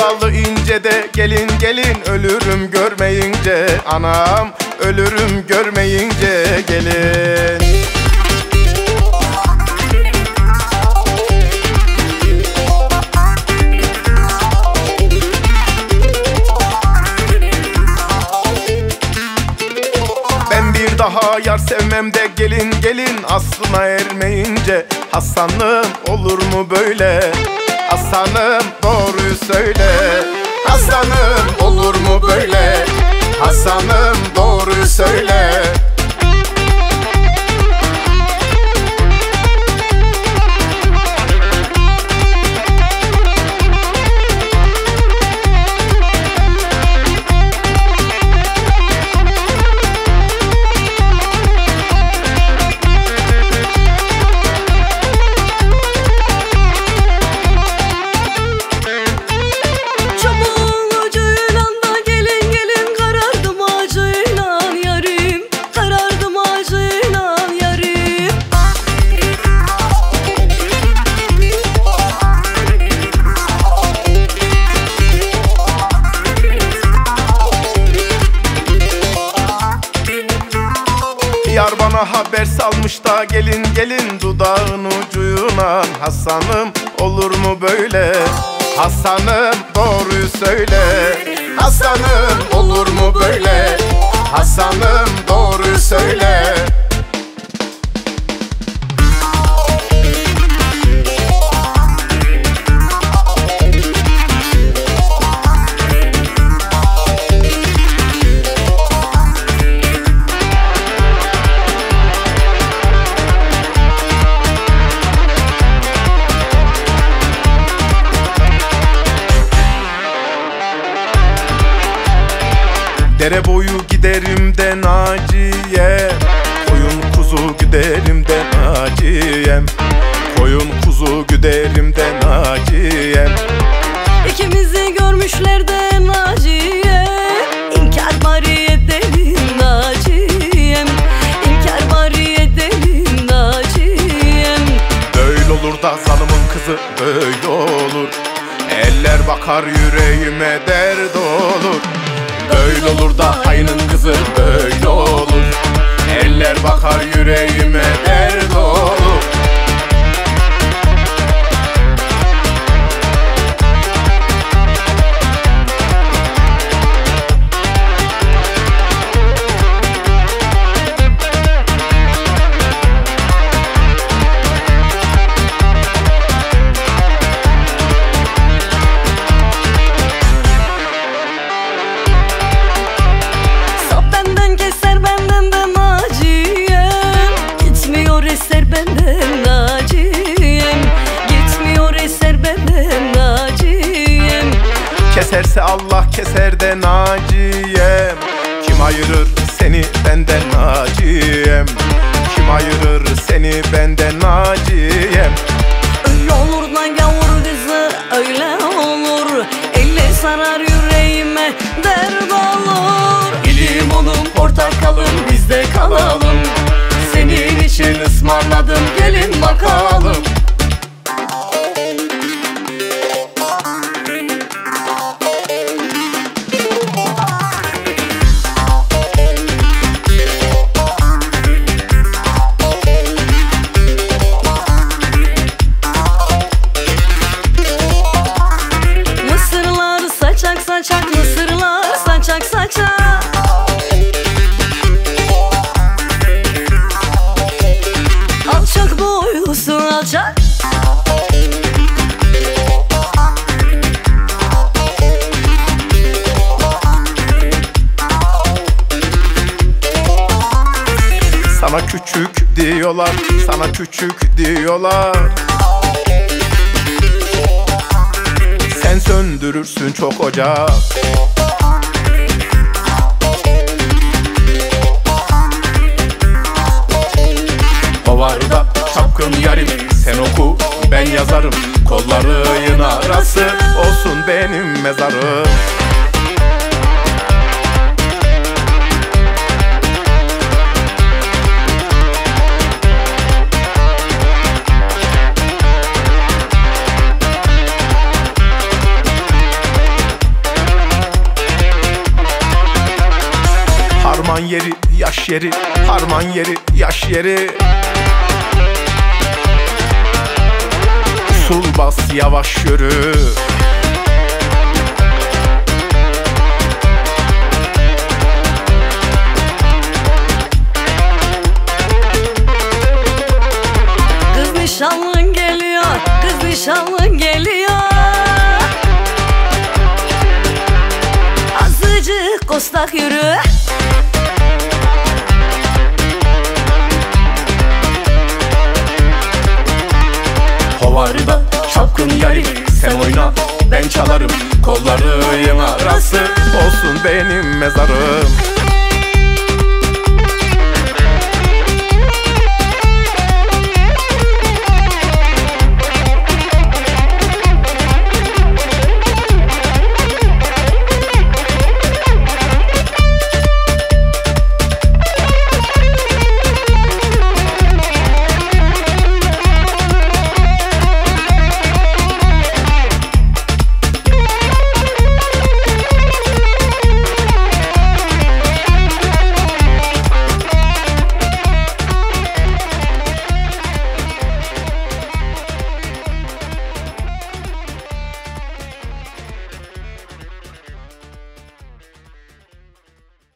Sakallı ince de gelin gelin, ölürüm görmeyince. Anam ölürüm görmeyince gelin. Ben bir daha yar sevmem de gelin gelin, aslına ermeyince. Hasan'ım olur mu böyle? Hasan'ım doğruyu söyle. Hasan'ım olur mu böyle? Hasan'ım doğruyu söyle. Yar bana haber salmış da gelin gelin, dudağın ucuyla. Hasan'ım olur mu böyle? Hasan'ım doğruyu söyle. Hasan'ım olur mu böyle? Hasan'ım doğruyu söyle. Dere boyu giderim de Naciye, koyun kuzu güderim de Naciyem. Koyun kuzu güderim de Naciyem. İkimizi görmüşler de Naciye, İnkar bari edelim Naciyem. İnkar bari edelim Naciyem. Böyle olur da zalımın kızı böyle olur. Eller bakar yüreğime dert olur. Böyle olur da hainin kızı böyle olur. Eller bakar yüreğime dert olur. Keserse Allah keser de Naciyem. Kim ayırır seni benden Naciyem? Kim ayırır seni benden Naciyem? Öyle olur da gavur kızı öyle olur. Elle sarar yüreğime dert olur. Limonum portakalım bizde kalalım. Senin için ısmarladım gelin bakalım. Saçak mısırlar saçak saçak. Alçak boylusun alçak. Sana küçük diyorlar, sana küçük diyorlar. Sen söndürürsün çok ocak. Bavarda çapkın yarim, sen oku ben yazarım. Kolların arası olsun benim mezarım. Harman yeri, yaş yeri, harman yeri, yaş yeri. Usul bas, yavaş yürü. Kız nişanlın geliyor, kız nişanlın geliyor. Azıcık kostak yürü. Hovarda çapkın yarim, sen oyna ben çalarım. Kolların arası olsun benim mezarım.